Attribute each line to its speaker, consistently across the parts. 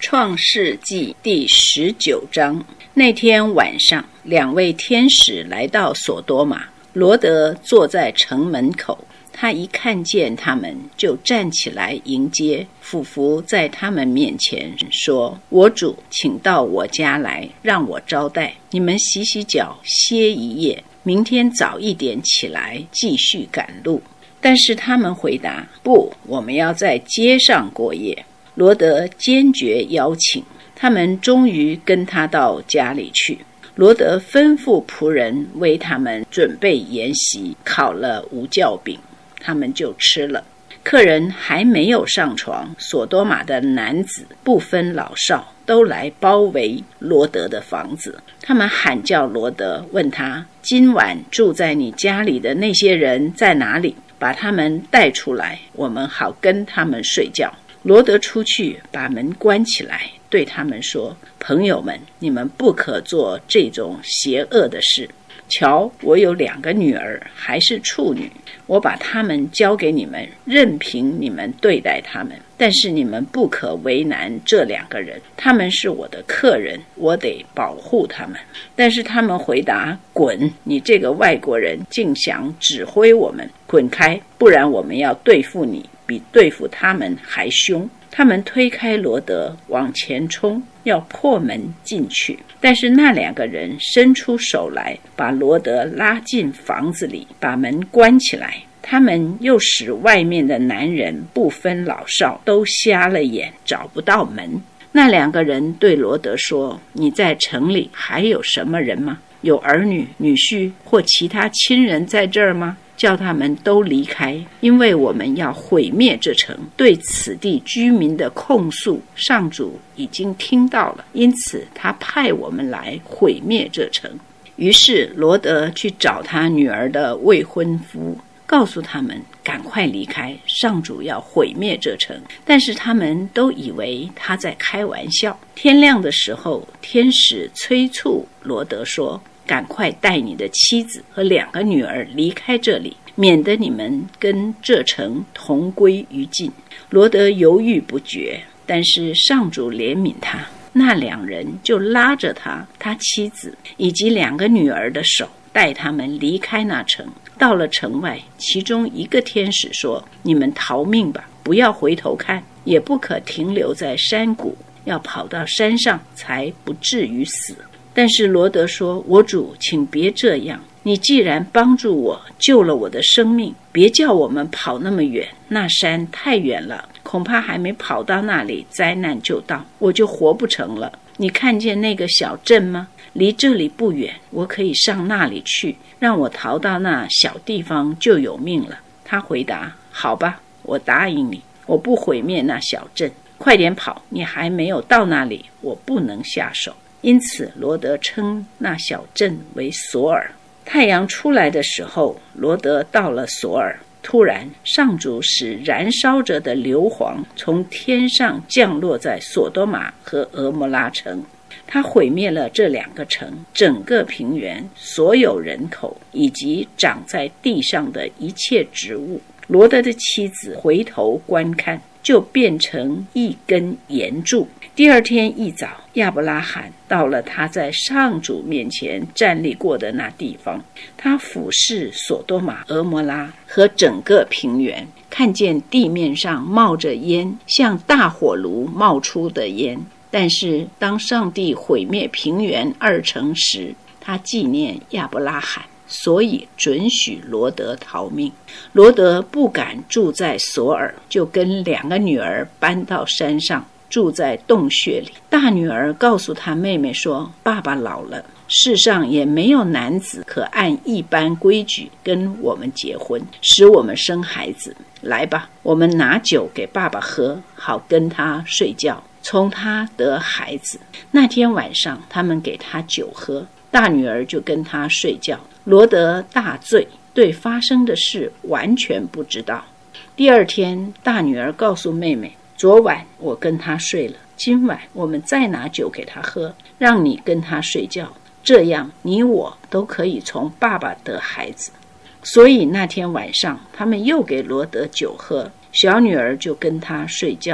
Speaker 1: 创世纪第19章。那天晚上，两位天使来到索多玛，罗德坐在城门口。他一看见他们，就站起来迎接，俯伏在他们面前说：我主，请到我家来，让我招待。你们洗洗脚，歇一夜，明天早一点起来继续赶路。但是他们回答：不，我们要在街上过夜。罗德坚决邀请，他们终于跟他到家里去。罗德吩咐仆人为他们准备筵席，烤了无酵饼，他们就吃了。客人还没有上床，索多玛的男子不分老少，都来包围罗德的房子。他们喊叫罗德，问他：今晚住在你家里的那些人在哪里？把他们带出来，我们好跟他们睡觉。罗德出去，把门关起来，对他们说：朋友们，你们不可做这种邪恶的事。瞧，我有2个女儿，还是处女，我把她们交给你们，任凭你们对待她们。但是你们不可为难这2个人，他们是我的客人，我得保护他们。但是他们回答：滚！你这个外国人竟想指挥我们，滚开，不然我们要对付你，比对付他们还凶。他们推开罗德，往前冲，要破门进去。但是那2个人伸出手来，把罗德拉进房子里，把门关起来。他们又使外面的男人不分老少，都瞎了眼，找不到门。那2个人对罗德说：你在城里还有什么人吗？有儿女、女婿或其他亲人在这儿吗？叫他们都离开，因为我们要毁灭这城。对此地居民的控诉，上主已经听到了，因此他派我们来毁灭这城。于是罗德去找他女儿的未婚夫，告诉他们赶快离开，上主要毁灭这城。但是他们都以为他在开玩笑。天亮的时候，天使催促罗德说：赶快带你的妻子和2个女儿离开这里，免得你们跟这城同归于尽。罗德犹豫不决，但是上主怜悯他，那2人就拉着他妻子以及2个女儿的手，带他们离开那城。到了城外，其中一个天使说：你们逃命吧，不要回头看，也不可停留在山谷，要跑到山上，才不至于死。但是罗德说：我主，请别这样，你既然帮助我，救了我的生命，别叫我们跑那么远，那山太远了，恐怕还没跑到那里，灾难就到，我就活不成了。你看见那个小镇吗？离这里不远，我可以上那里去，让我逃到那小地方就有命了。他回答：好吧，我答应你，我不毁灭那小镇，快点跑，你还没有到那里，我不能下手。因此罗德称那小镇为索尔。太阳出来的时候，罗德到了索尔。突然上主使燃烧着的硫磺从天上降落在索多玛和俄摩拉城，他毁灭了这2个城，整个平原，所有人口，以及长在地上的一切植物。罗德的妻子回头观看，就变成一根岩柱。第2天一早，亚伯拉罕到了他在上主面前站立过的那地方，他俯视索多玛、俄摩拉和整个平原，看见地面上冒着烟，像大火炉冒出的烟。但是当上帝毁灭平原2城时，他纪念亚伯拉罕，所以准许罗德逃命。罗德不敢住在索尔，就跟2个女儿搬到山上，住在洞穴里。大女儿告诉她妹妹说：爸爸老了，世上也没有男子可按一般规矩跟我们结婚，使我们生孩子。来吧，我们拿酒给爸爸喝，好跟他睡觉，从他得孩子。那天晚上他们给他酒喝，大女儿就跟他睡觉。罗德大醉，对发生的事完全不知道。第2天，大女儿告诉妹妹：昨晚我跟他睡了，今晚我们再拿酒给他喝，让你跟他睡觉，这样你我都可以从爸爸得孩子。所以那天晚上他们又给罗德酒喝，小女儿就跟他睡觉，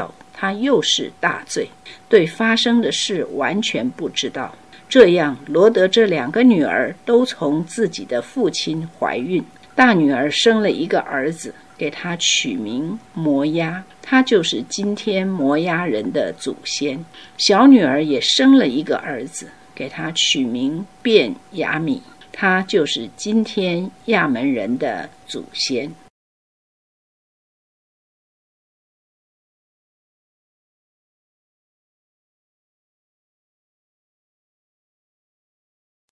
Speaker 1: 他又是大罪，对发生的事完全不知道。这样，罗德这2个女儿都从自己的父亲怀孕。大女儿生了一个儿子，给他取名摩押，他就是今天摩押人的祖先。小女儿也生了一个儿子，给他取名便雅悯，他就是今天亚门人的祖先。